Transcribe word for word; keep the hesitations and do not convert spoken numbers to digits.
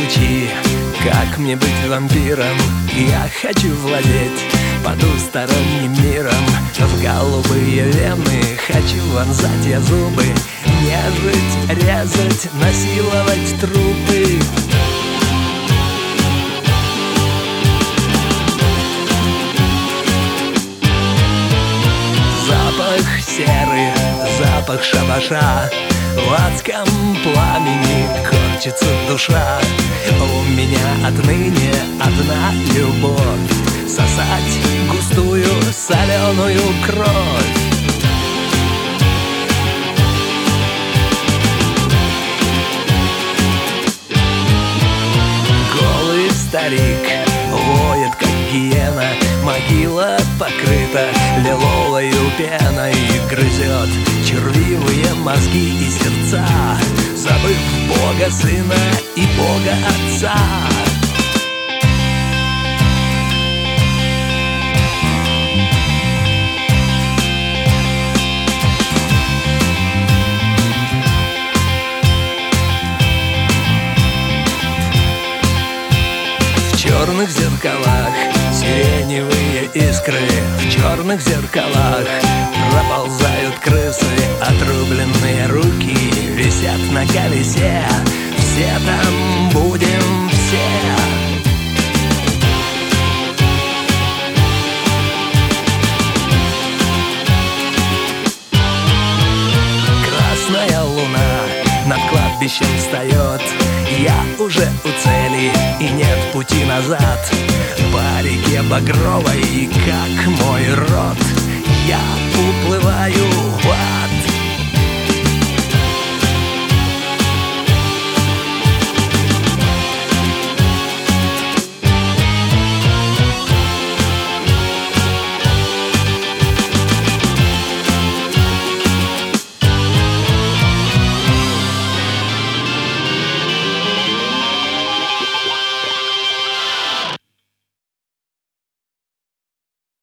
научи, как мне быть вампиром. Я хочу владеть потусторонним миром. В голубые вены хочу вонзать я зубы, нежить, резать, насиловать трупы. Запах серы, запах шабаша, в адском пламени корчится душа. У меня отныне одна любовь — сосать густую соленую кровь. Голый старик воет, как гиена, могила покрыта лиловою пеной, грызет червивые мозги и сердца, забыв Бога Сына и Бога Отца. В черных зеркалах сиреневые искры, в черных зеркалах проползают крысы. Отрубленные руки висят на колесе, все там будем все. Красная луна над кладбищем встает, я уже у цели и нет пути назад. По реке багровой, как мой род, я уплываю.